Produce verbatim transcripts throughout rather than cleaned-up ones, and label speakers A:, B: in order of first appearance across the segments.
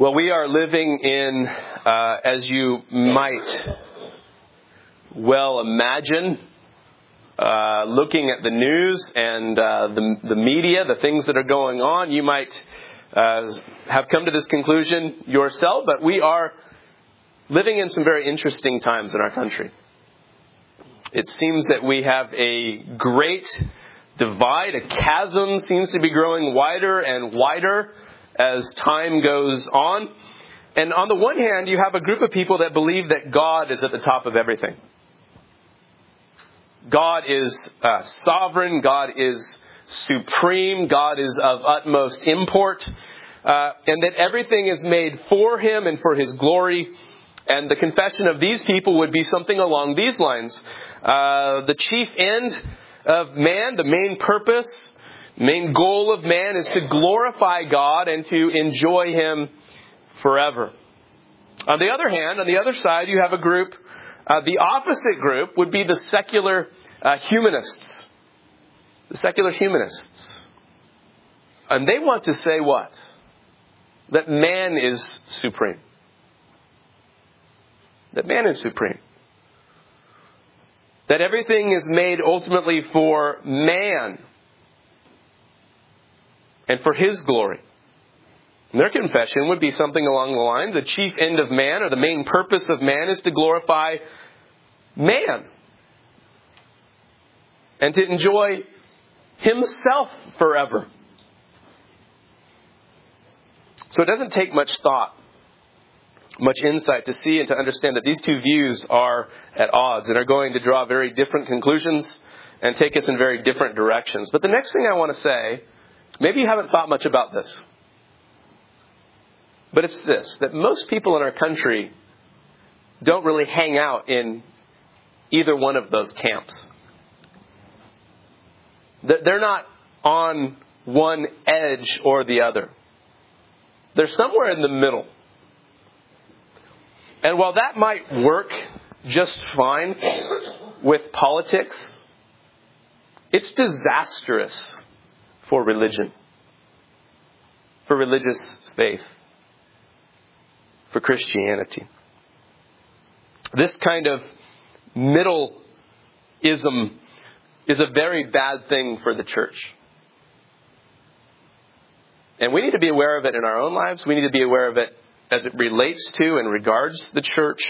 A: Well, we are living in, uh, as you might well imagine, uh, looking at the news and uh, the, the media, the things that are going on, you might uh, have come to this conclusion yourself, but we are living in some very interesting times in our country. It seems that we have a great divide, a chasm seems to be growing wider and wider as time goes on. And on the one hand, you have a group of people that believe that God is at the top of everything. God is uh, sovereign. God is supreme. God is of utmost import. Uh, and that everything is made for Him and for His glory. And the confession of these people would be something along these lines. Uh, the chief end of man, the main purpose, main goal of man is to glorify God and to enjoy Him forever. On the other hand, on the other side, you have a group, uh, the opposite group would be the secular uh, humanists. The secular humanists. And they want to say what? That man is supreme. That man is supreme. That everything is made ultimately for man and for His glory. And their confession would be something along the line, the chief end of man, or the main purpose of man, is to glorify man. And to enjoy himself forever. So it doesn't take much thought, much insight to see and to understand that these two views are at odds and are going to draw very different conclusions and take us in very different directions. But the next thing I want to say, maybe you haven't thought much about this, but it's this, that most people in our country don't really hang out in either one of those camps. They're not on one edge or the other. They're somewhere in the middle. And while that might work just fine with politics, it's disastrous for religion, for religious faith, for Christianity. This kind of middle-ism is a very bad thing for the church. And we need to be aware of it in our own lives. We need to be aware of it as it relates to and regards the church.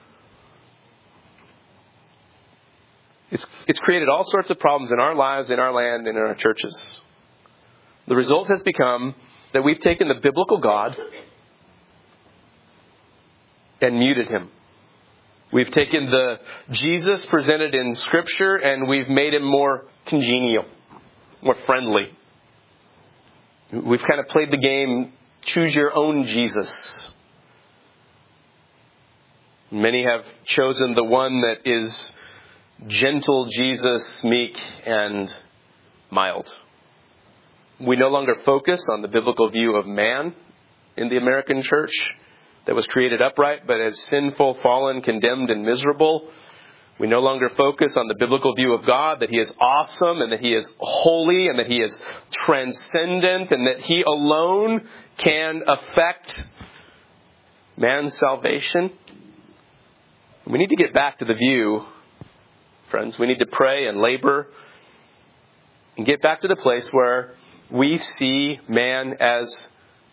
A: It's, it's created all sorts of problems in our lives, in our land, and in our churches. The result has become that we've taken the biblical God and muted Him. We've taken the Jesus presented in Scripture and we've made Him more congenial, more friendly. We've kind of played the game, choose your own Jesus. Many have chosen the one that is gentle Jesus, meek and mild. We no longer focus on the biblical view of man in the American church that was created upright, but as sinful, fallen, condemned, and miserable. We no longer focus on the biblical view of God, that He is awesome and that He is holy and that He is transcendent and that He alone can affect man's salvation. We need to get back to the view, friends. We need to pray and labor and get back to the place where we see man as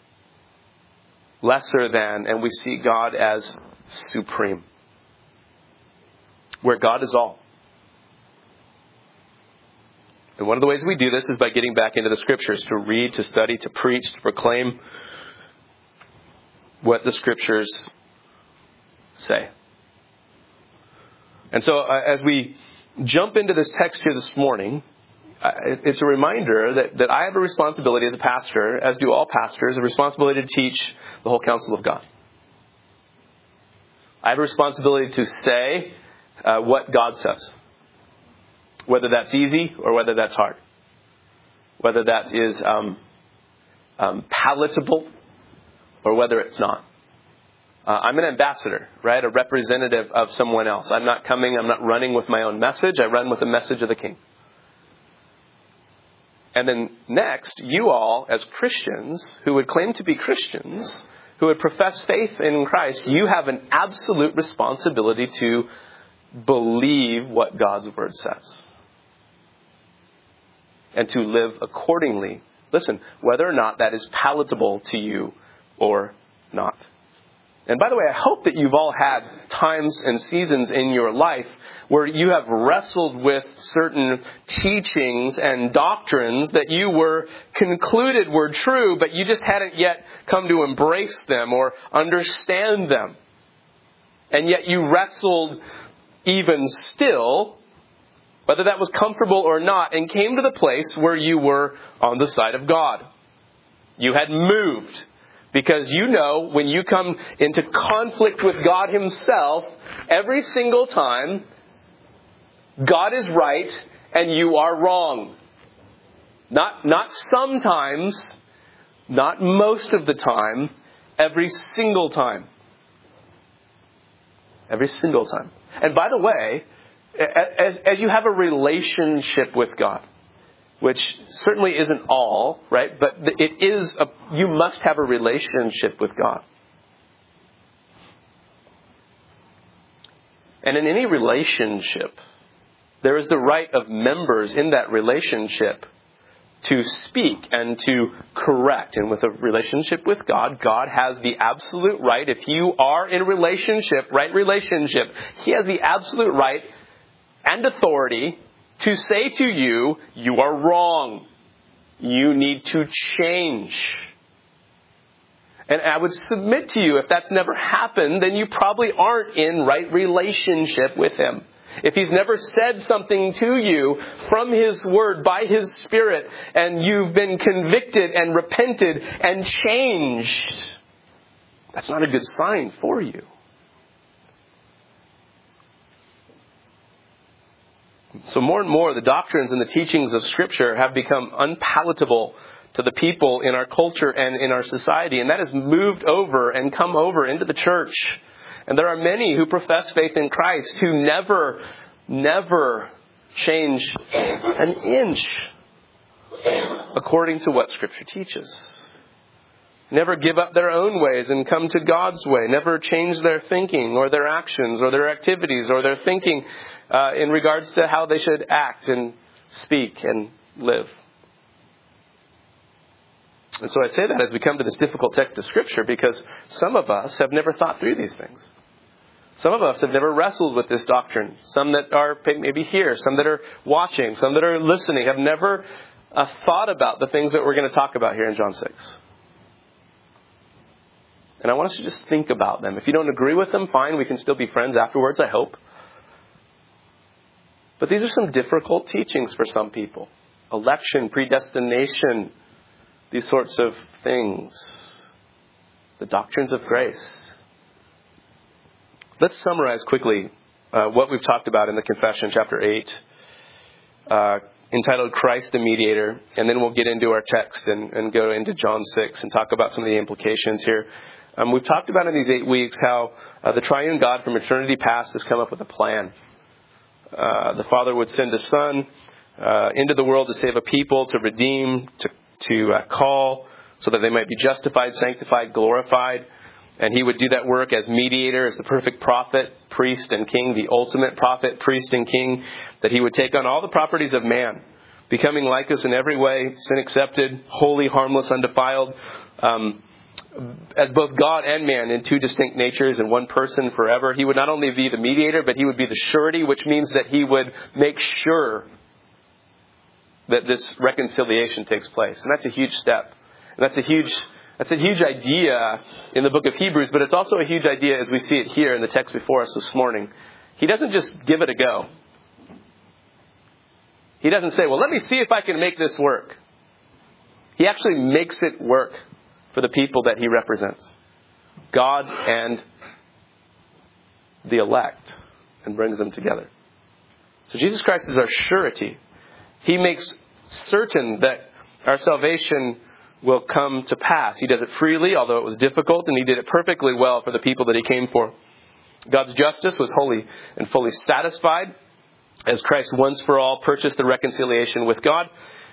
A: lesser than and we see God as supreme. Where God is all. And one of the ways we do this is by getting back into the Scriptures, to read, to study, to preach, to proclaim what the Scriptures say. And so uh, as we jump into this text here this morning, uh, it's a reminder that, that I have a responsibility as a pastor, as do all pastors, a responsibility to teach the whole counsel of God. I have a responsibility to say Uh, what God says. Whether that's easy or whether that's hard. Whether that is um, um, palatable or whether it's not. Uh, I'm an ambassador, right? A representative of someone else. I'm not coming, I'm not running with my own message. I run with the message of the King. And then next, you all as Christians who would claim to be Christians, who would profess faith in Christ, you have an absolute responsibility to believe what God's Word says. And to live accordingly. Listen, whether or not that is palatable to you or not. And by the way, I hope that you've all had times and seasons in your life where you have wrestled with certain teachings and doctrines that you were concluded were true, but you just hadn't yet come to embrace them or understand them. And yet you wrestled even still, whether that was comfortable or not, and came to the place where you were on the side of God. You had moved. Because you know, when you come into conflict with God Himself, every single time, God is right and you are wrong. Not, not sometimes, not most of the time, every single time. Every single time. And by the way, as, as you have a relationship with God, which certainly isn't all, right? But it is, a, you must have a relationship with God. And in any relationship, there is the right of members in that relationship to speak and to correct. And with a relationship with God, God has the absolute right. If you are in a relationship, right relationship, He has the absolute right and authority to say to you, you are wrong. You need to change. And I would submit to you, if that's never happened, then you probably aren't in right relationship with Him. If He's never said something to you from His Word, by His Spirit, and you've been convicted and repented and changed, that's not a good sign for you. So more and more, the doctrines and the teachings of Scripture have become unpalatable to the people in our culture and in our society. And that has moved over and come over into the church. And there are many who profess faith in Christ who never, never change an inch according to what Scripture teaches. Never give up their own ways and come to God's way. Never change their thinking or their actions or their activities or their thinking uh, in regards to how they should act and speak and live. And so I say that as we come to this difficult text of Scripture because some of us have never thought through these things. Some of us have never wrestled with this doctrine. Some that are maybe here, some that are watching, some that are listening have never uh, thought about the things that we're going to talk about here in John six. And I want us to just think about them. If you don't agree with them, fine. We can still be friends afterwards, I hope. But these are some difficult teachings for some people. Election, predestination, these sorts of things. The doctrines of grace. Let's summarize quickly uh, what we've talked about in the confession, chapter eight, uh, entitled Christ the Mediator. And then we'll get into our text and, and go into John six and talk about some of the implications here. Um, we've talked about in these eight weeks how uh, the triune God from eternity past has come up with a plan. Uh, the Father would send His Son uh, into the world to save a people, to redeem, to, to uh, call, so that they might be justified, sanctified, glorified. And He would do that work as mediator, as the perfect prophet, priest, and king, the ultimate prophet, priest, and king, that He would take on all the properties of man, becoming like us in every way, sin accepted, holy, harmless, undefiled, um, as both God and man in two distinct natures in one person forever. He would not only be the mediator, but He would be the surety, which means that He would make sure that this reconciliation takes place. And that's a huge step. And that's a huge, that's a huge idea in the book of Hebrews, but it's also a huge idea as we see it here in the text before us this morning. He doesn't just give it a go. He doesn't say, well, let me see if I can make this work. He actually makes it work for the people that He represents, God and the elect, and brings them together. So Jesus Christ is our surety. He makes certain that our salvation will come to pass. He does it freely, although it was difficult, and He did it perfectly well for the people that He came for. God's justice was wholly and fully satisfied as Christ once for all purchased the reconciliation with God.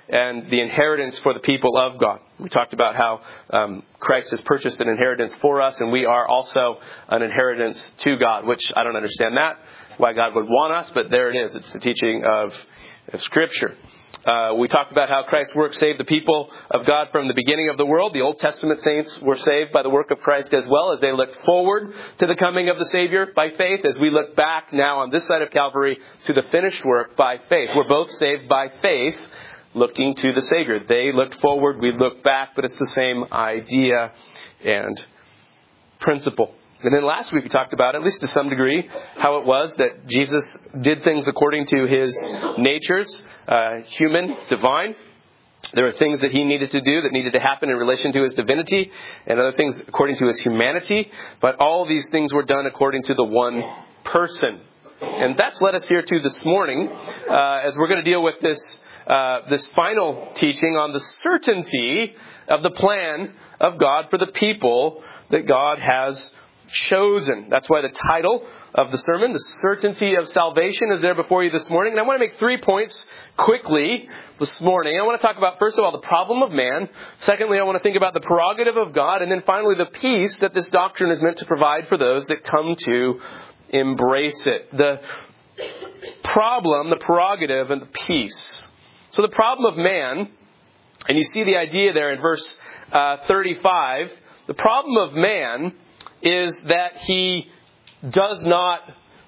A: and the inheritance for the people of God. We talked about how um, Christ has purchased an inheritance for us, and we are also an inheritance to God, which I don't understand that, why God would want us, but there it is. It's the teaching of, of Scripture. Uh, we talked about how Christ's work saved the people of God from the beginning of the world. The Old Testament saints were saved by the work of Christ as well, as they looked forward to the coming of the Savior by faith, as we look back now on this side of Calvary to the finished work by faith. We're both saved by faith, looking to the Savior. They looked forward, we look back, but it's the same idea and principle. And then last week we talked about, at least to some degree, how it was that Jesus did things according to his natures, uh, human, divine. There were things that he needed to do that needed to happen in relation to his divinity, and other things according to his humanity. But all of these things were done according to the one person. And that's led us here to this morning, uh, as we're going to deal with this uh, this final teaching on the certainty of the plan of God for the people that God has chosen. That's why the title of the sermon, The Certainty of Salvation, is there before you this morning. And I want to make three points quickly this morning. I want to talk about, first of all, the problem of man. Secondly, I want to think about the prerogative of God. And then finally, the peace that this doctrine is meant to provide for those that come to embrace it. The problem, the prerogative, and the peace. So the problem of man, and you see the idea there in verse uh, thirty-five, the problem of man is that he does not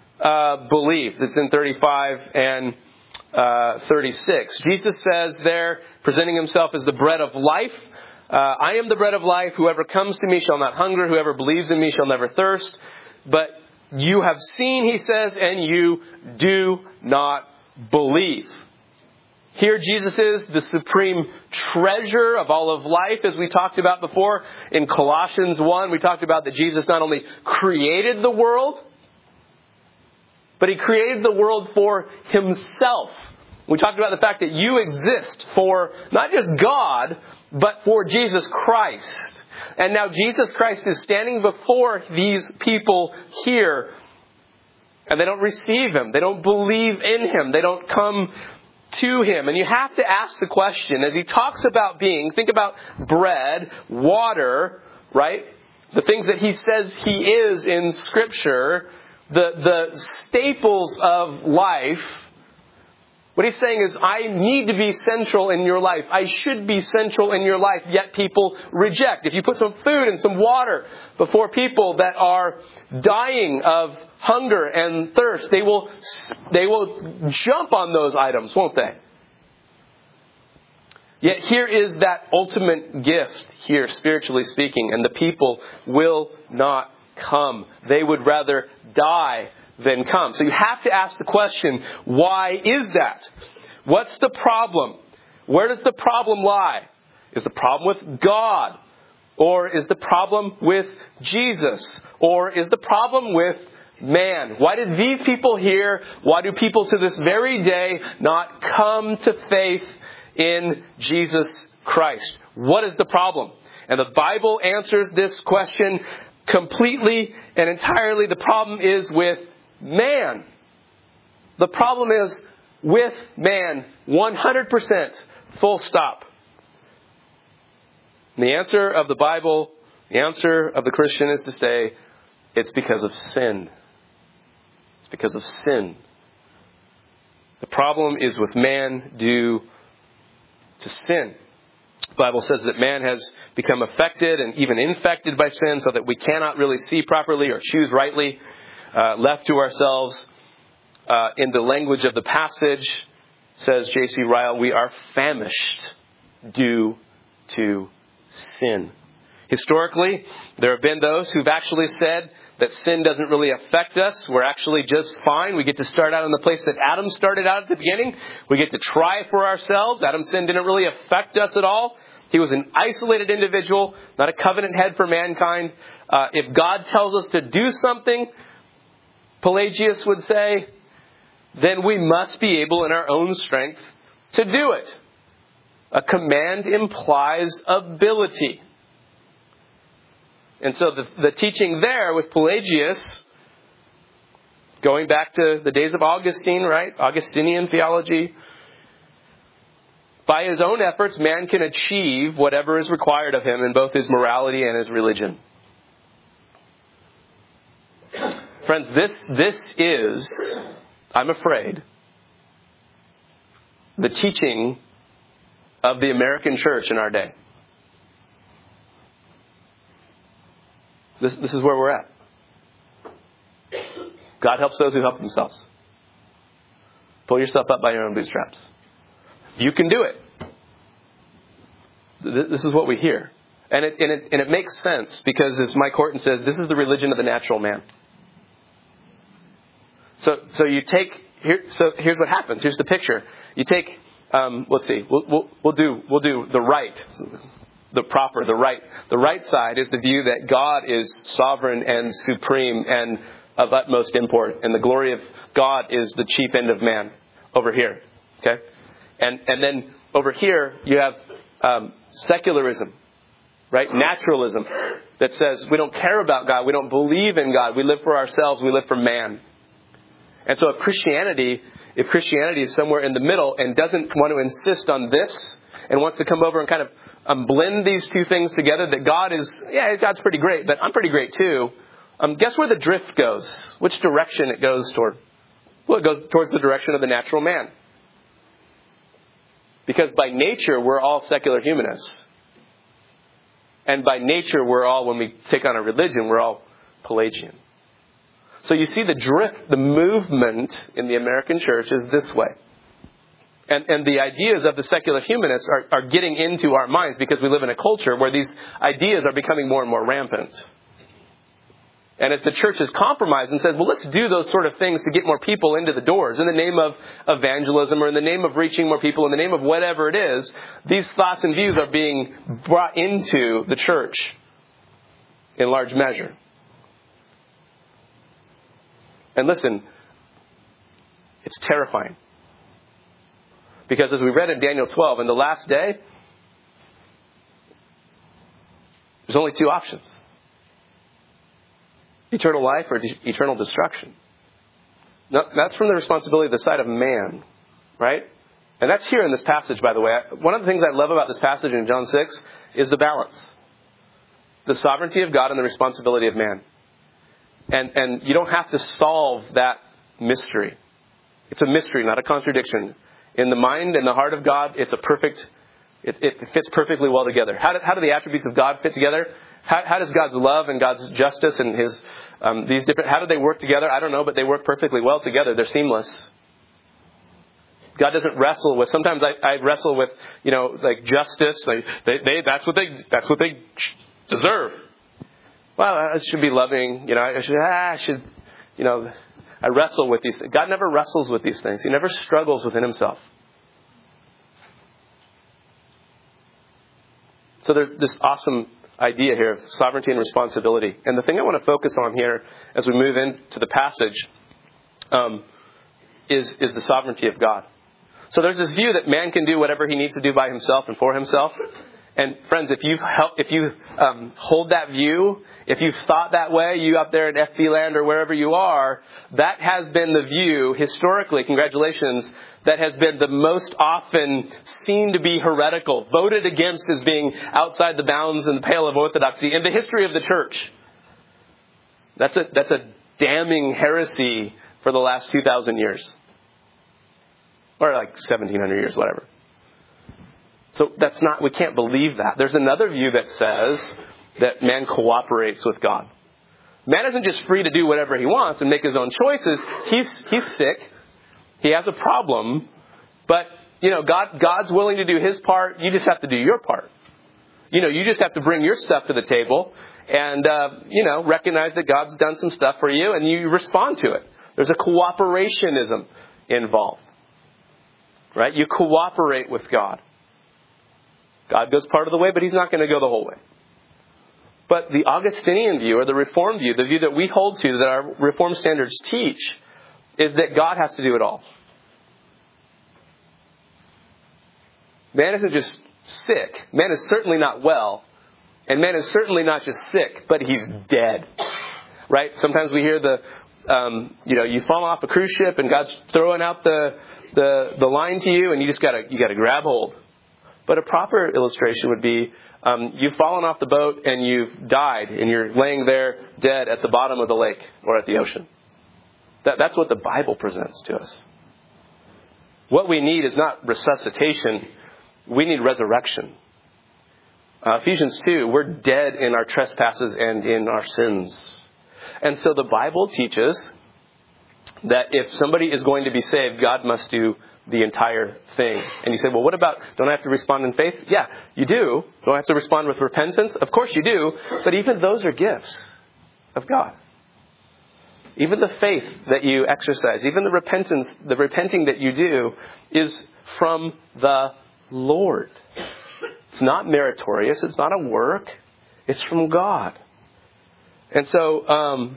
A: uh, believe. That's in thirty-five and uh, thirty-six. Jesus says there, presenting himself as the bread of life, uh, I am the bread of life. Whoever comes to me shall not hunger. Whoever believes in me shall never thirst. But you have seen, he says, and you do not believe. Here Jesus is the supreme treasure of all of life, as we talked about before. In Colossians one, we talked about that Jesus not only created the world, but he created the world for himself. We talked about the fact that you exist for not just God, but for Jesus Christ. And now Jesus Christ is standing before these people here, and they don't receive him. They don't believe in him. They don't come to him. And you have to ask the question, as he talks about being, think about bread, water, right? The things that he says he is in Scripture, the, the staples of life. What he's saying is, I need to be central in your life. I should be central in your life, yet people reject. If you put some food and some water before people that are dying of hunger and thirst, they will they will jump on those items, won't they? Yet here is that ultimate gift here, spiritually speaking, and the people will not come. They would rather die than come. So you have to ask the question, why is that? What's the problem? Where does the problem lie? Is the problem with God? Or is the problem with Jesus? Or is the problem with man? Why did these people here, why do people to this very day not come to faith in Jesus Christ? What is the problem? And the Bible answers this question completely and entirely. The problem is with man. The problem is with man. one hundred percent. Full stop. And the answer of the Bible, the answer of the Christian is to say, it's because of sin. It's because of sin. The problem is with man due to sin. The Bible says that man has become affected and even infected by sin, so that we cannot really see properly or choose rightly. Uh, left to ourselves, uh, in the language of the passage, says J C Ryle, we are famished due to sin. Historically, there have been those who've actually said that sin doesn't really affect us. We're actually just fine. We get to start out in the place that Adam started out at the beginning. We get to try for ourselves. Adam's sin didn't really affect us at all. He was an isolated individual, not a covenant head for mankind. Uh, if God tells us to do something, Pelagius would say, then we must be able in our own strength to do it. A command implies ability. And so the, the teaching there with Pelagius, going back to the days of Augustine, right? Augustinian theology, By his own efforts, man can achieve whatever is required of him in both his morality and his religion. Friends, this, this is, I'm afraid, the teaching of the American church in our day. This, this is where we're at. God helps those who help themselves. Pull yourself up by your own bootstraps. You can do it. This is what we hear. And it, and it, and it makes sense because, as Mike Horton says, this is the religion of the natural man. So, so you take, here, so here's what happens. Here's the picture. You take, um, let's see, we'll, we'll, we'll do, we'll do the right, the proper, the right. The right side is the view that God is sovereign and supreme and of utmost import, and the glory of God is the chief end of man over here. Okay? And, and then over here, you have, um, secularism, right? Naturalism that says we don't care about God. We don't believe in God. We live for ourselves. We live for man. And so if Christianity, if Christianity is somewhere in the middle and doesn't want to insist on this and wants to come over and kind of um, blend these two things together, that God is, yeah, God's pretty great, but I'm pretty great too. Um, guess where the drift goes? Which direction it goes toward? Well, it goes towards the direction of the natural man. Because by nature, we're all secular humanists. And by nature, we're all, when we take on a religion, we're all Pelagian. So you see the drift, the movement in the American church is this way. And, and the ideas of the secular humanists are, are getting into our minds because we live in a culture where these ideas are becoming more and more rampant. And as the church has compromised and said, well, let's do those sort of things to get more people into the doors in the name of evangelism or in the name of reaching more people, in the name of whatever it is, these thoughts and views are being brought into the church in large measure. And listen, it's terrifying. Because as we read in Daniel twelve, in the last day, there's only two options. Eternal life or de- eternal destruction. Now, that's from the responsibility of the side of man, right? And that's here in this passage, by the way. One of the things I love about this passage in John six is the balance. The sovereignty of God and the responsibility of man. And, and you don't have to solve that mystery. It's a mystery, not a contradiction. In the mind and the heart of God, it's a perfect, it, it fits perfectly well together. How do, how do the attributes of God fit together? How, how does God's love and God's justice and His um, these different, how do they work together? I don't know, but they work perfectly well together. They're seamless. God doesn't wrestle with. Sometimes I, I wrestle with, you know, like justice. Like they, they, that's what they, that's what they deserve. Well, I should be loving. You know, I should, ah, I should, you know, I wrestle with these. God never wrestles with these things. He never struggles within Himself. So there's this awesome idea here of sovereignty and responsibility. And the thing I want to focus on here as we move into the passage um, is, is the sovereignty of God. So there's this view that man can do whatever he needs to do by himself and for himself. And friends, if you if you um, hold that view, if you've thought that way, you up there in F B land or wherever you are, that has been the view historically, congratulations, that has been the most often seen to be heretical, voted against as being outside the bounds and the pale of orthodoxy in the history of the church. That's a, that's a damning heresy for the last two thousand years. Or like seventeen hundred years, whatever. So that's not, we can't believe that. There's another view that says that man cooperates with God. Man isn't just free to do whatever he wants and make his own choices. He's he's sick. He has a problem. But, you know, God God's willing to do His part. You just have to do your part. You know, you just have to bring your stuff to the table and, uh, you know, recognize that God's done some stuff for you and you respond to it. There's a cooperationism involved. Right? You cooperate with God. God goes part of the way, but He's not going to go the whole way. But the Augustinian view, or the Reformed view, the view that we hold to, that our Reformed standards teach, is that God has to do it all. Man isn't just sick. Man is certainly not well. And man is certainly not just sick, but he's dead. Right? Sometimes we hear the, um, you know, you fall off a cruise ship and God's throwing out the, the, the line to you and you just gotta, you gotta grab hold. But a proper illustration would be um, you've fallen off the boat and you've died and you're laying there dead at the bottom of the lake or at the ocean. That, that's what the Bible presents to us. What we need is not resuscitation. We need resurrection. Uh, Ephesians two, we're dead in our trespasses and in our sins. And so the Bible teaches that if somebody is going to be saved, God must do the entire thing. And you say, well, what about, don't I have to respond in faith? Yeah, you do. Don't I have to respond with repentance? Of course you do. But even those are gifts of God. Even the faith that you exercise, even the repentance, the repenting that you do is from the Lord. It's not meritorious. It's not a work. It's from God. And so, um,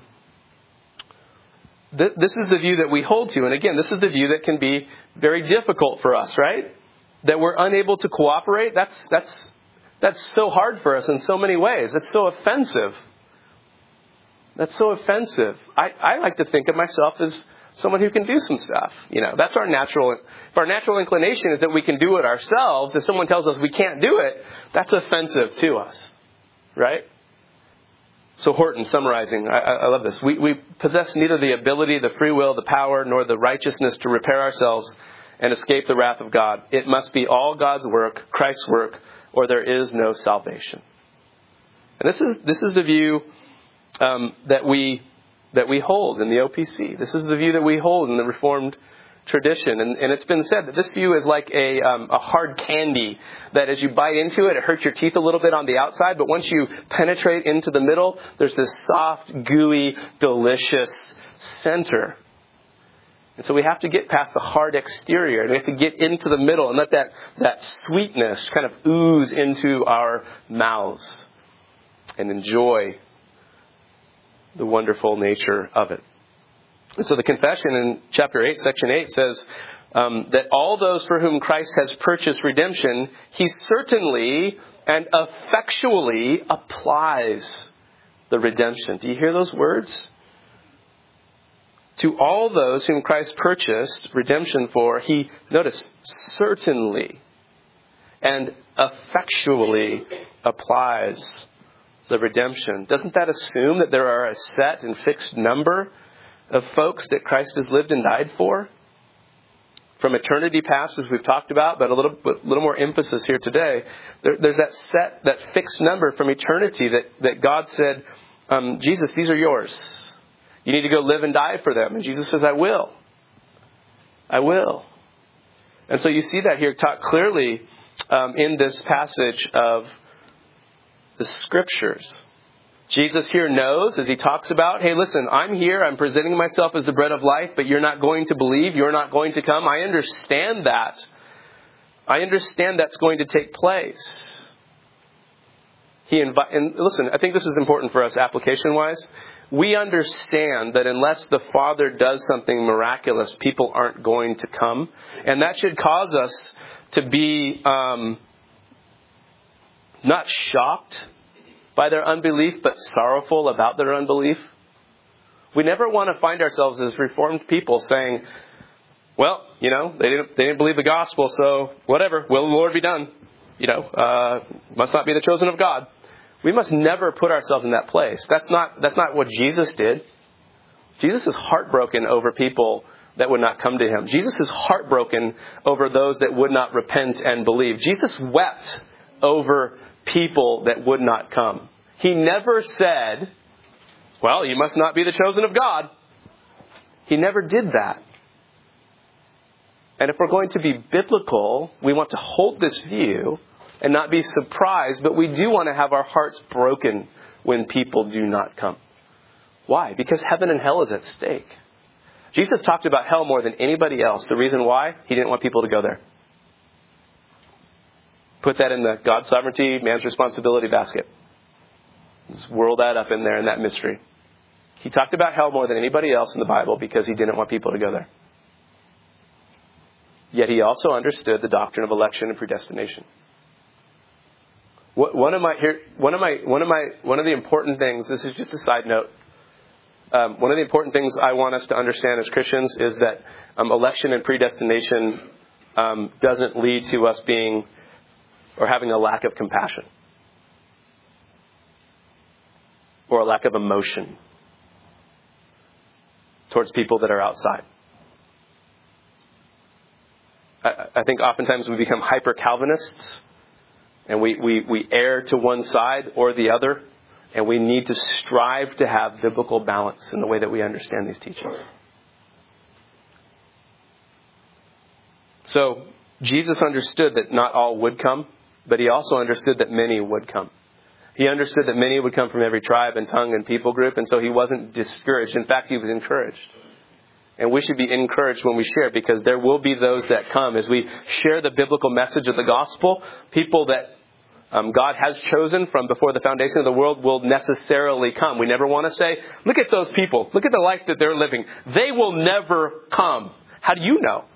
A: th- this is the view that we hold to. And again, this is the view that can be very difficult for us, right? That we're unable to cooperate. That's, that's, that's so hard for us in so many ways. It's so offensive. That's so offensive. I, I like to think of myself as someone who can do some stuff. You know, that's our natural, if our natural inclination is that we can do it ourselves, if someone tells us we can't do it, that's offensive to us. Right? So Horton, summarizing, I, I love this. We, we possess neither the ability, the free will, the power, nor the righteousness to repair ourselves and escape the wrath of God. It must be all God's work, Christ's work, or there is no salvation. And this is this is the view um, that we that we hold in the O P C. This is the view that we hold in the Reformed tradition. And, and it's been said that this view is like a, um, a hard candy that as you bite into it, it hurts your teeth a little bit on the outside. But once you penetrate into the middle, there's this soft, gooey, delicious center. And so we have to get past the hard exterior and we have to get into the middle and let that, that sweetness kind of ooze into our mouths and enjoy the wonderful nature of it. And so the confession in chapter eight, section eight says um, that all those for whom Christ has purchased redemption, he certainly and effectually applies the redemption. Do you hear those words? To all those whom Christ purchased redemption for, he, notice, certainly and effectually applies the redemption. Doesn't that assume that there are a set and fixed number of folks that Christ has lived and died for? From eternity past, as we've talked about, but a little bit, little more emphasis here today. There, there's that set, that fixed number from eternity that, that God said, um, Jesus, these are yours. You need to go live and die for them. And Jesus says, I will. I will. And so you see that here taught clearly um, in this passage of the Scriptures. Jesus here knows, as he talks about, hey, listen, I'm here. I'm presenting myself as the bread of life, but you're not going to believe. You're not going to come. I understand that. I understand that's going to take place. He invi- and listen, I think this is important for us application-wise. We understand that unless the Father does something miraculous, people aren't going to come. And that should cause us to be um, not shocked by their unbelief, but sorrowful about their unbelief. We never want to find ourselves as Reformed people saying, well, you know, they didn't they didn't believe the gospel, so whatever, will the Lord be done? You know, uh, must not be the chosen of God. We must never put ourselves in that place. That's not that's not what Jesus did. Jesus is heartbroken over people that would not come to him. Jesus is heartbroken over those that would not repent and believe. Jesus wept over people that would not come. He never said, well, you must not be the chosen of God. He never did that. And if we're going to be biblical, we want to hold this view and not be surprised, but we do want to have our hearts broken when people do not come. Why? Because heaven and hell is at stake. Jesus talked about hell more than anybody else. The reason why? He didn't want people to go there. Put that in the God's sovereignty, man's responsibility basket. Just whirl that up in there in that mystery. He talked about hell more than anybody else in the Bible because he didn't want people to go there. Yet he also understood the doctrine of election and predestination. One of my here, one of my, one of my, one of the important things. This is just a side note. Um, one of the important things I want us to understand as Christians is that um, election and predestination um, doesn't lead to us being or having a lack of compassion, or a lack of emotion towards people that are outside. I, I think oftentimes we become hyper-Calvinists, and we, we, we err to one side or the other, and we need to strive to have biblical balance in the way that we understand these teachings. So, Jesus understood that not all would come, but he also understood that many would come. He understood that many would come from every tribe and tongue and people group, and so he wasn't discouraged. In fact, he was encouraged. And we should be encouraged when we share, because there will be those that come. As we share the biblical message of the gospel, people that um, God has chosen from before the foundation of the world will necessarily come. We never want to say, look at those people. Look at the life that they're living. They will never come. How do you know?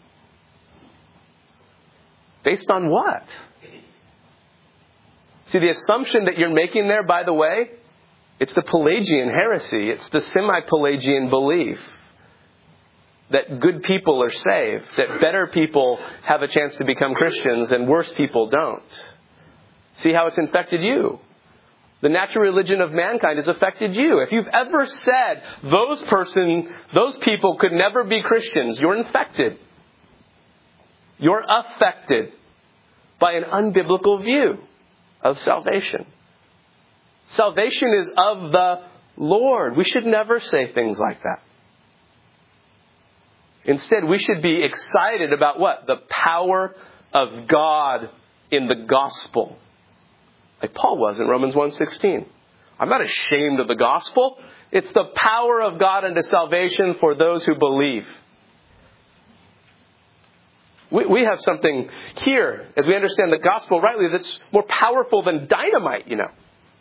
A: Based on what? See, the assumption that you're making there, by the way, it's the Pelagian heresy. It's the semi-Pelagian belief that good people are saved, that better people have a chance to become Christians and worse people don't. See how it's infected you? The natural religion of mankind has affected you. If you've ever said those person, those people could never be Christians, you're infected. You're affected by an unbiblical view of salvation. Salvation is of the Lord. We should never say things like that. Instead, we should be excited about what? The power of God in the gospel. Like Paul was in Romans one sixteen. I'm not ashamed of the gospel. It's the power of God unto salvation for those who believe. We, we have something here, as we understand the gospel rightly, that's more powerful than dynamite, you know.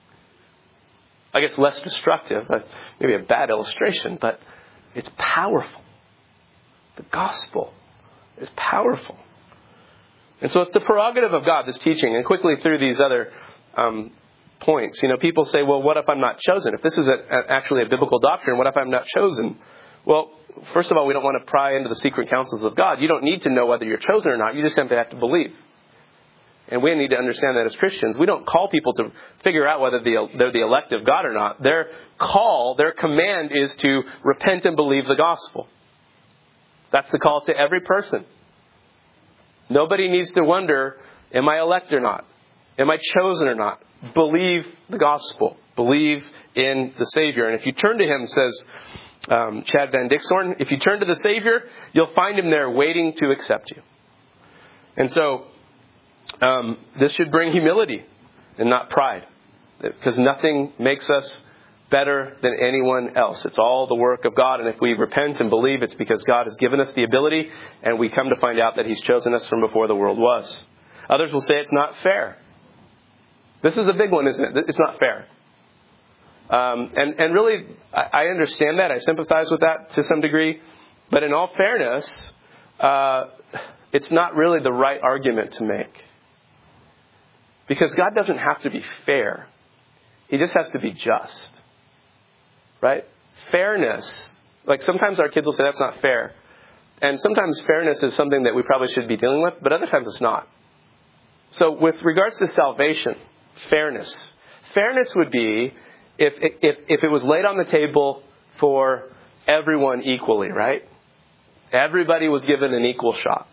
A: I guess less destructive. Maybe a bad illustration, but it's powerful. The gospel is powerful. And so it's the prerogative of God, this teaching. And quickly through these other um, points. You know, people say, well, what if I'm not chosen? If this is a, a, actually a biblical doctrine, what if I'm not chosen? Well, first of all, we don't want to pry into the secret counsels of God. You don't need to know whether you're chosen or not. You just simply have to believe. And we need to understand that as Christians. We don't call people to figure out whether they're the elect of God or not. Their call, their command is to repent and believe the gospel. That's the call to every person. Nobody needs to wonder, am I elect or not? Am I chosen or not? Believe the gospel. Believe in the Savior. And if you turn to Him, says um, Chad Van Dixhorn, if you turn to the Savior, you'll find Him there waiting to accept you. And so, um, this should bring humility and not pride. Because nothing makes us better than anyone else. It's all the work of God. And if we repent and believe, it's because God has given us the ability, and we come to find out that He's chosen us from before the world was. Others will say it's not fair. This is a big one, isn't it? It's not fair. Um, and, and really, I, I understand that. I sympathize with that to some degree. But in all fairness, uh, it's not really the right argument to make. Because God doesn't have to be fair. He just has to be just. Right? Fairness. Like sometimes our kids will say that's not fair. And sometimes fairness is something that we probably should be dealing with, but other times it's not. So with regards to salvation, fairness. Fairness would be if, if, if it was laid on the table for everyone equally, right? Everybody was given an equal shot.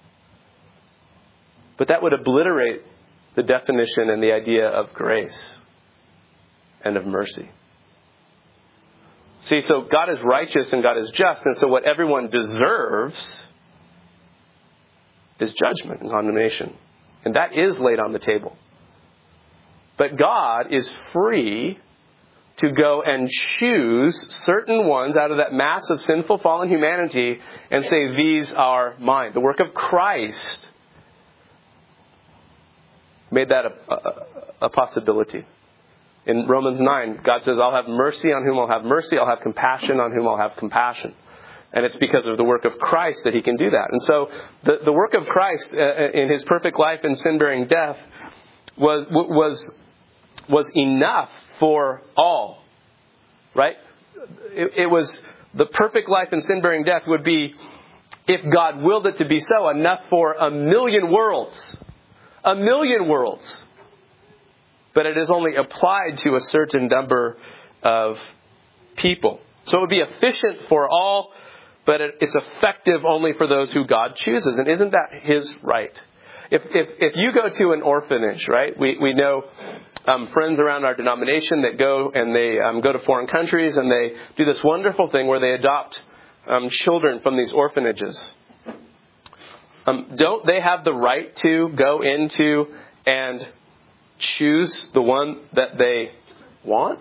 A: But that would obliterate the definition and the idea of grace and of mercy. See, so God is righteous and God is just, and so what everyone deserves is judgment and condemnation. And that is laid on the table. But God is free to go and choose certain ones out of that mass of sinful fallen humanity and say, these are mine. The work of Christ made that a, a, a possibility. In Romans nine, God says, I'll have mercy on whom I'll have mercy. I'll have compassion on whom I'll have compassion. And it's because of the work of Christ that He can do that. And so the, the work of Christ uh, in His perfect life and sin-bearing death was, was, was enough for all. Right? It, it was the perfect life and sin-bearing death would be, if God willed it to be so, enough for a million worlds. a million worlds. But it is only applied to a certain number of people. So it would be efficient for all, but it, it's effective only for those who God chooses. And isn't that His right? If if, if you go to an orphanage, right? We we know um, friends around our denomination that go and they um, go to foreign countries and they do this wonderful thing where they adopt um, children from these orphanages. Um, don't they have the right to go into and choose the one that they want?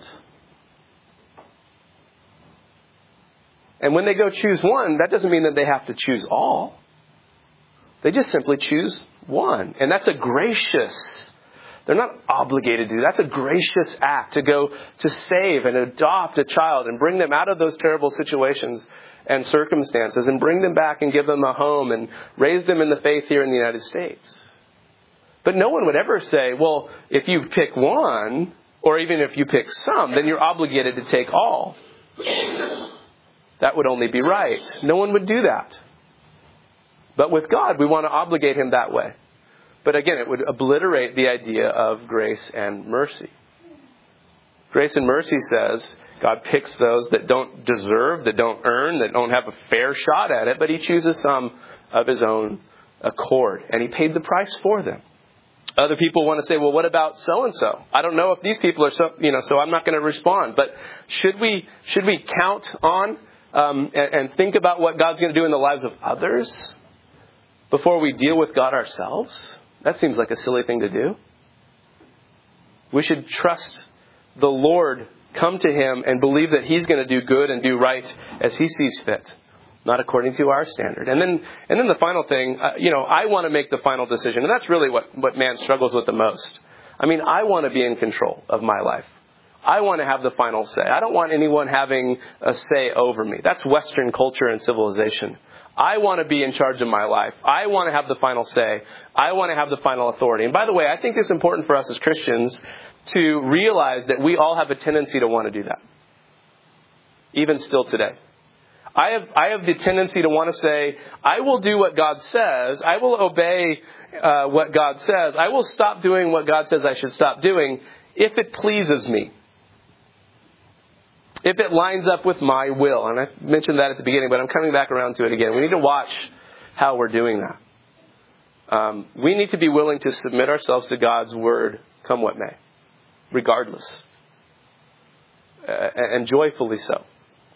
A: And when they go choose one, that doesn't mean that they have to choose all. They just simply choose one. And that's a gracious, they're not obligated to do. That's a gracious act to go to save and adopt a child and bring them out of those terrible situations and circumstances and bring them back and give them a home and raise them in the faith here in the United States. But no one would ever say, well, if you pick one, or even if you pick some, then you're obligated to take all. That would only be right. No one would do that. But with God, we want to obligate Him that way. But again, it would obliterate the idea of grace and mercy. Grace and mercy says God picks those that don't deserve, that don't earn, that don't have a fair shot at it, but He chooses some of His own accord. And He paid the price for them. Other people want to say, well, what about so-and-so? I don't know if these people are so, you know, so I'm not going to respond. But should we should we count on um, and, and think about what God's going to do in the lives of others before we deal with God ourselves? That seems like a silly thing to do. We should trust the Lord, come to Him, and believe that He's going to do good and do right as He sees fit, not according to our standard. And then and then the final thing, uh, you know, I want to make the final decision. And that's really what, what man struggles with the most. I mean, I want to be in control of my life. I want to have the final say. I don't want anyone having a say over me. That's Western culture and civilization. I want to be in charge of my life. I want to have the final say. I want to have the final authority. And by the way, I think it's important for us as Christians to realize that we all have a tendency to want to do that. Even still today. I have I have the tendency to want to say, I will do what God says. I will obey uh, what God says. I will stop doing what God says I should stop doing if it pleases me. If it lines up with my will. And I mentioned that at the beginning, but I'm coming back around to it again. We need to watch how we're doing that. Um, we need to be willing to submit ourselves to God's word, come what may, regardless. Uh, and joyfully so.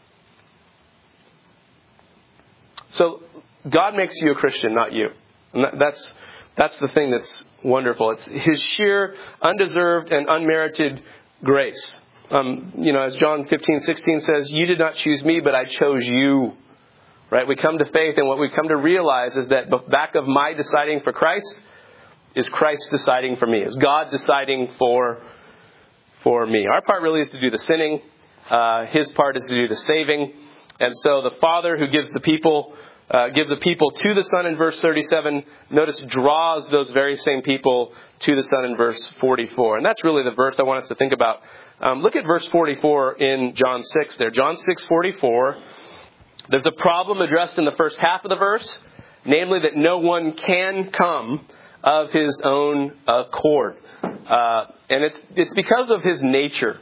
A: So God makes you a Christian, not you. And that's that's the thing that's wonderful. It's His sheer, undeserved, and unmerited grace. Um, you know, as John fifteen sixteen says, you did not choose me, but I chose you. Right? We come to faith, and what we come to realize is that back of my deciding for Christ is Christ deciding for me. Is God deciding for for me? Our part really is to do the sinning. Uh, his part is to do the saving. And so the Father who gives the people, uh, gives the people to the Son in verse thirty-seven, notice draws those very same people to the Son in verse forty-four. And that's really the verse I want us to think about. Um, look at verse forty-four in John six there. John six forty-four. There's a problem addressed in the first half of the verse, namely that no one can come of his own accord. Uh, and it's it's because of his nature.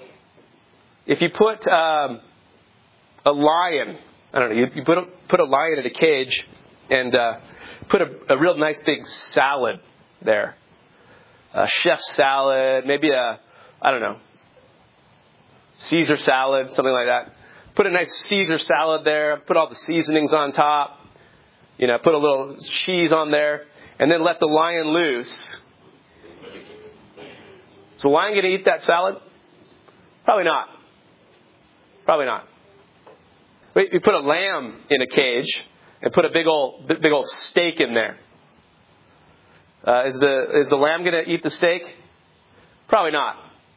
A: If you put um, a lion, I don't know, you, you put a, put a lion in a cage and uh, put a, a real nice big salad there. A chef salad, maybe a, I don't know, Caesar salad, something like that. Put a nice Caesar salad there, put all the seasonings on top, you know, put a little cheese on there, and then let the lion loose. Is the lion going to eat that salad? Probably not. Probably not. Wait, you put a lamb in a cage and put a big old big old steak in there. Uh, is the is the lamb going to eat the steak? Probably not.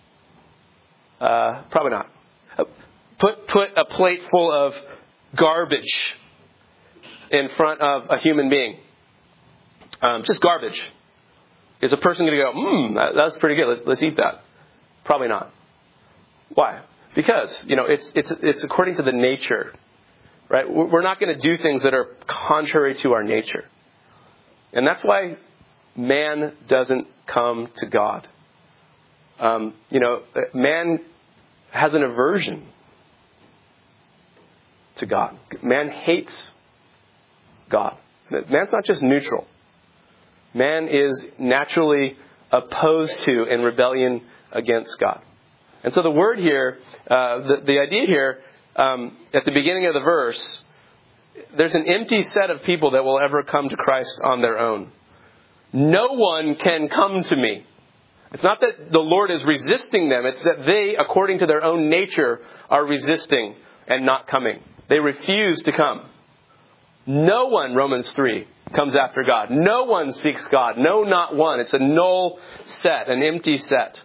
A: Uh, probably not. Uh, put put a plate full of garbage in front of a human being. Um, just garbage. Is a person going to go, mmm, that, that's pretty good. Let's let's eat that? Probably not. Why? Because, you know, it's it's it's according to the nature, right? We're not going to do things that are contrary to our nature. And that's why man doesn't come to God. Um, you know, man has an aversion to God. Man hates God. Man's not just neutral. Man is naturally opposed to and rebellion against God. And so the word here, uh, the, the idea here, um, at the beginning of the verse, there's an empty set of people that will ever come to Christ on their own. No one can come to me. It's not that the Lord is resisting them. It's that they, according to their own nature, are resisting and not coming. They refuse to come. No one, Romans three, comes after God. No one seeks God. No, not one. It's a null set, an empty set.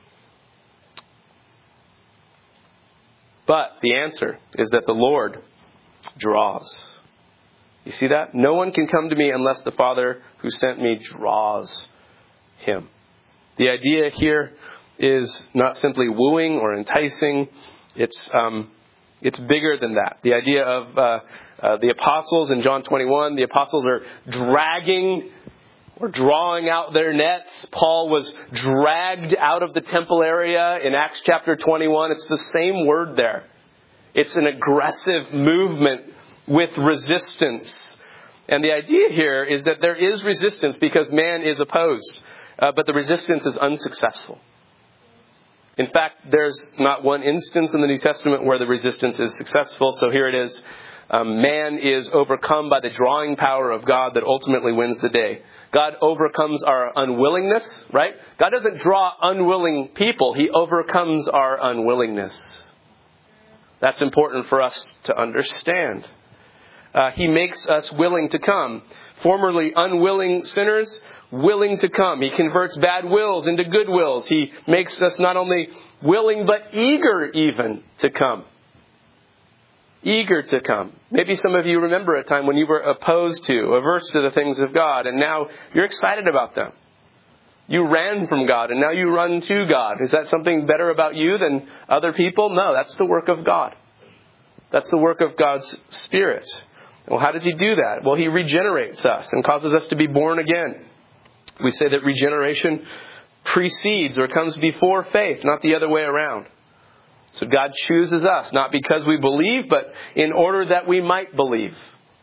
A: But the answer is that the Lord draws. You see that? No one can come to me unless the Father who sent me draws him. The idea here is not simply wooing or enticing. It's um, it's bigger than that. The idea of uh, uh, the apostles in John twenty-one, the apostles are dragging or drawing out their nets. Paul was dragged out of the temple area in Acts chapter twenty-one. It's the same word there. It's an aggressive movement with resistance. And the idea here is that there is resistance because man is opposed. Uh, but the resistance is unsuccessful. In fact, there's not one instance in the New Testament where the resistance is successful. So here it is. Um, man is overcome by the drawing power of God that ultimately wins the day. God overcomes our unwillingness, right? God doesn't draw unwilling people. He overcomes our unwillingness. That's important for us to understand. Uh, he makes us willing to come. Formerly unwilling sinners, willing to come. He converts bad wills into good wills. He makes us not only willing, but eager even to come. Eager to come. Maybe some of you remember a time when you were opposed to, averse to the things of God, and now you're excited about them. You ran from God, and now you run to God. Is that something better about you than other people? No, that's the work of God. That's the work of God's Spirit. Well, how does He do that? Well, He regenerates us and causes us to be born again. We say that regeneration precedes or comes before faith, not the other way around. So God chooses us, not because we believe, but in order that we might believe.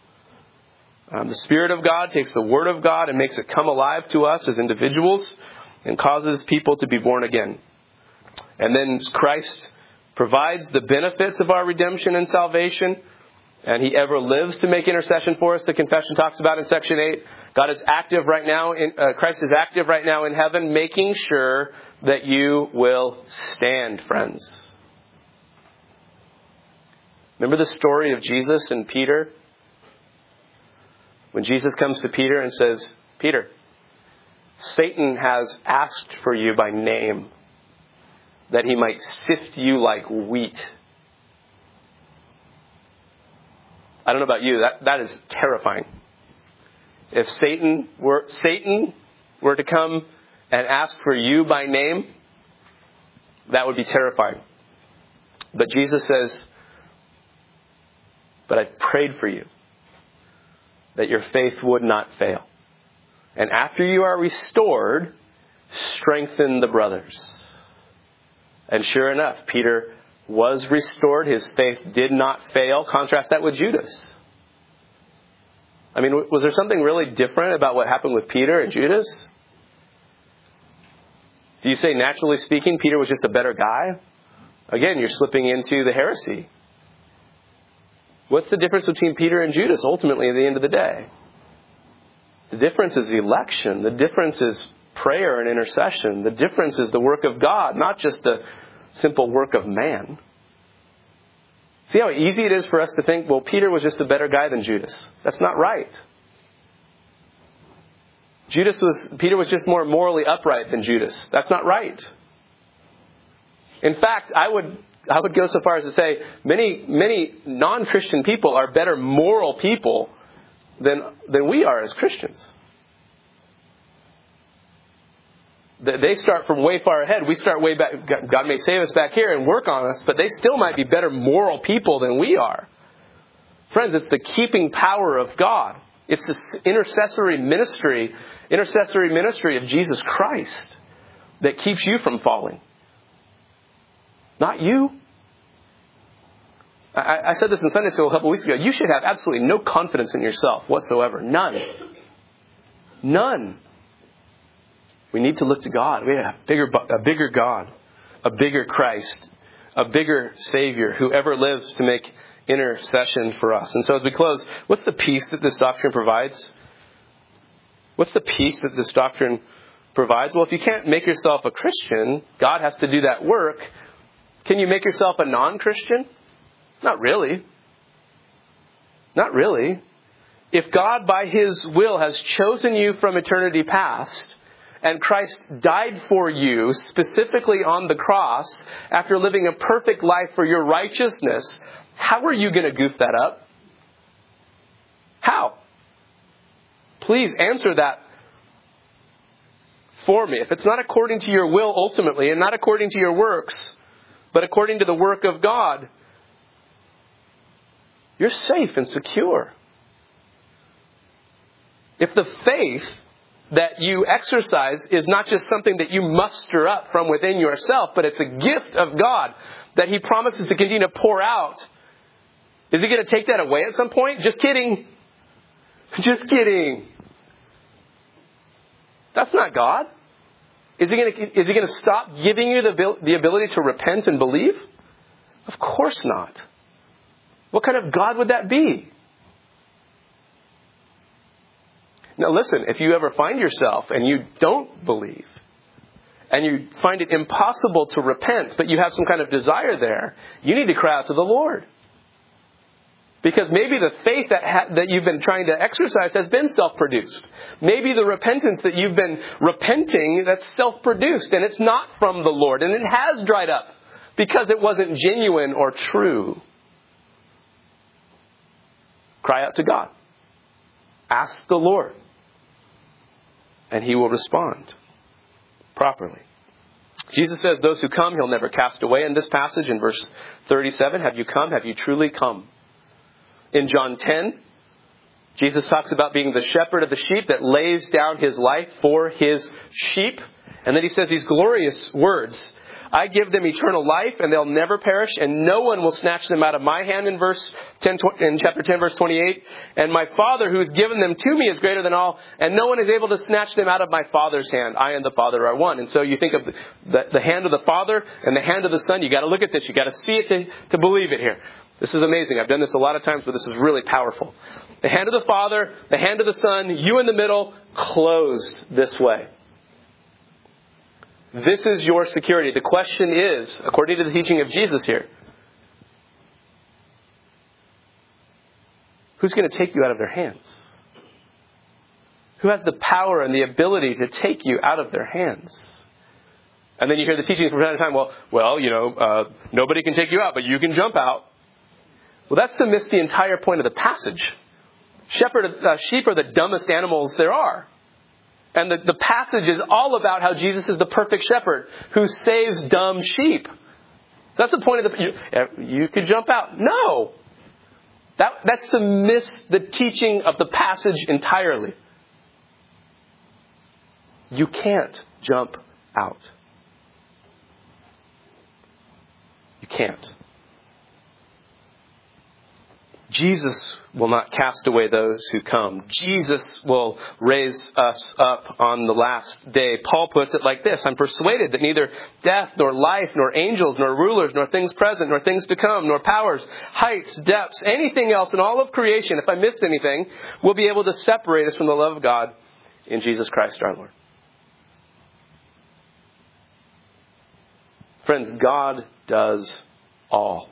A: Um, the Spirit of God takes the Word of God and makes it come alive to us as individuals and causes people to be born again. And then Christ provides the benefits of our redemption and salvation. And He ever lives to make intercession for us. The confession talks about in section eight. God is active right now. In, uh, Christ is active right now in heaven, making sure that you will stand, friends. Remember the story of Jesus and Peter? When Jesus comes to Peter and says, Peter, Satan has asked for you by name that he might sift you like wheat. I don't know about you, that, that is terrifying. If Satan were Satan were to come and ask for you by name, that would be terrifying. But Jesus says, but I've prayed for you that your faith would not fail. And after you are restored, strengthen the brothers. And sure enough, Peter was restored. His faith did not fail. Contrast that with Judas. I mean, was there something really different about what happened with Peter and Judas? Do you say, naturally speaking, Peter was just a better guy? Again, you're slipping into the heresy. What's the difference between Peter and Judas ultimately at the end of the day? The difference is election. The difference is prayer and intercession. The difference is the work of God, not just the simple work of man. See how easy it is for us to think, well, Peter was just a better guy than Judas. That's not right. Judas was, Peter was just more morally upright than Judas. That's not right. In fact, I would, I would go so far as to say many, many non-Christian people are better moral people than, than we are as Christians. They start from way far ahead. We start way back. God may save us back here and work on us, but they still might be better moral people than we are. Friends, it's the keeping power of God It's this intercessory ministry, intercessory ministry of Jesus Christ that keeps you from falling. Not you. I, I said this in Sunday school a couple weeks ago. You should have absolutely no confidence in yourself whatsoever. None. None. We need to look to God. We have a bigger, a bigger God, a bigger Christ, a bigger Savior who ever lives to make intercession for us. And so as we close, what's the peace that this doctrine provides? What's the peace that this doctrine provides? Well, if you can't make yourself a Christian, God has to do that work. Can you make yourself a non-Christian? Not really. Not really. If God, by His will, has chosen you from eternity past, and Christ died for you specifically on the cross after living a perfect life for your righteousness, how are you going to goof that up? How? Please answer that for me. If it's not according to your will ultimately, and not according to your works, but according to the work of God, you're safe and secure. If the faith that you exercise is not just something that you muster up from within yourself, but it's a gift of God that He promises to continue to pour out, is He going to take that away at some point? Just kidding. Just kidding. That's not God. Is He going to, is He going to stop giving you the, the ability to repent and believe? Of course not. What kind of God would that be? Now listen, if you ever find yourself and you don't believe, and you find it impossible to repent, but you have some kind of desire there, you need to cry out to the Lord. Because maybe the faith that ha- that you've been trying to exercise has been self-produced. Maybe the repentance that you've been repenting, that's self-produced, and it's not from the Lord, and it has dried up because it wasn't genuine or true. Cry out to God. Ask the Lord. And He will respond properly. Jesus says, those who come, He'll never cast away. In this passage, in verse thirty-seven, have you come? Have you truly come? In John ten, Jesus talks about being the shepherd of the sheep that lays down His life for His sheep. And then He says these glorious words. I give them eternal life, and they'll never perish, and no one will snatch them out of my hand, in verse ten, in chapter ten, verse twenty-eight. And my Father, who has given them to me, is greater than all, and no one is able to snatch them out of my Father's hand. I and the Father are one. And so you think of the, the, the hand of the Father and the hand of the Son. You got to look at this. You got to see it to, to believe it here. This is amazing. I've done this a lot of times, but this is really powerful. The hand of the Father, the hand of the Son, you in the middle, closed this way. This is your security. The question is, according to the teaching of Jesus here, who's going to take you out of their hands? Who has the power and the ability to take you out of their hands? And then you hear the teaching from time to time, well, well, you know, uh, nobody can take you out, but you can jump out. Well, that's to miss the entire point of the passage. Shepherd, uh, sheep are the dumbest animals there are. And the, the passage is all about how Jesus is the perfect shepherd who saves dumb sheep. So that's the point of the... You, you could jump out. No. That, that's to miss the teaching of the passage entirely. You can't jump out. You can't. Jesus will not cast away those who come. Jesus will raise us up on the last day. Paul puts it like this: I'm persuaded that neither death, nor life, nor angels, nor rulers, nor things present, nor things to come, nor powers, heights, depths, anything else in all of creation, if I missed anything, will be able to separate us from the love of God in Jesus Christ our Lord. Friends, God does all.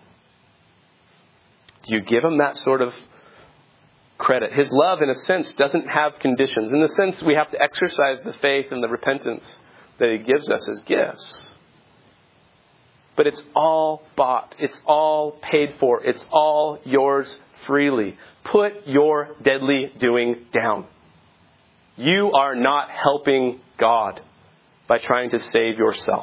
A: Do you give Him that sort of credit? His love, in a sense, doesn't have conditions. In the sense, we have to exercise the faith and the repentance that He gives us as gifts. But it's all bought. It's all paid for. It's all yours freely. Put your deadly doing down. You are not helping God by trying to save yourself.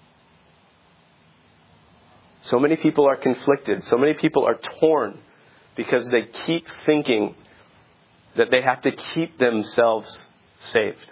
A: So many people are conflicted. So many people are torn because they keep thinking that they have to keep themselves saved.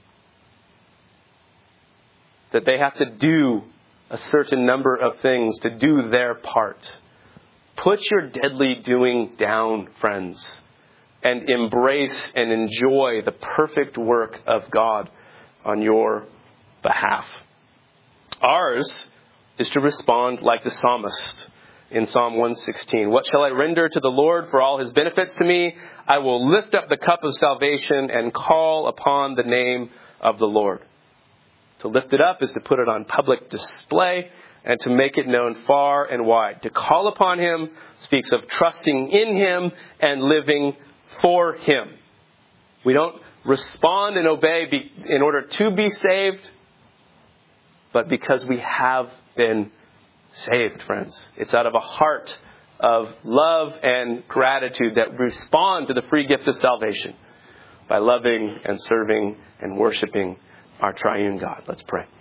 A: That they have to do a certain number of things to do their part. Put your deadly doing down, friends, and embrace and enjoy the perfect work of God on your behalf. Ours is to respond like the psalmist in Psalm one sixteen. What shall I render to the Lord for all his benefits to me? I will lift up the cup of salvation and call upon the name of the Lord. To lift it up is to put it on public display and to make it known far and wide. To call upon him speaks of trusting in him and living for him. We don't respond and obey be, in order to be saved, but because we have been saved, friends. It's out of a heart of love and gratitude that we respond to the free gift of salvation by loving and serving and worshiping our triune God. Let's pray.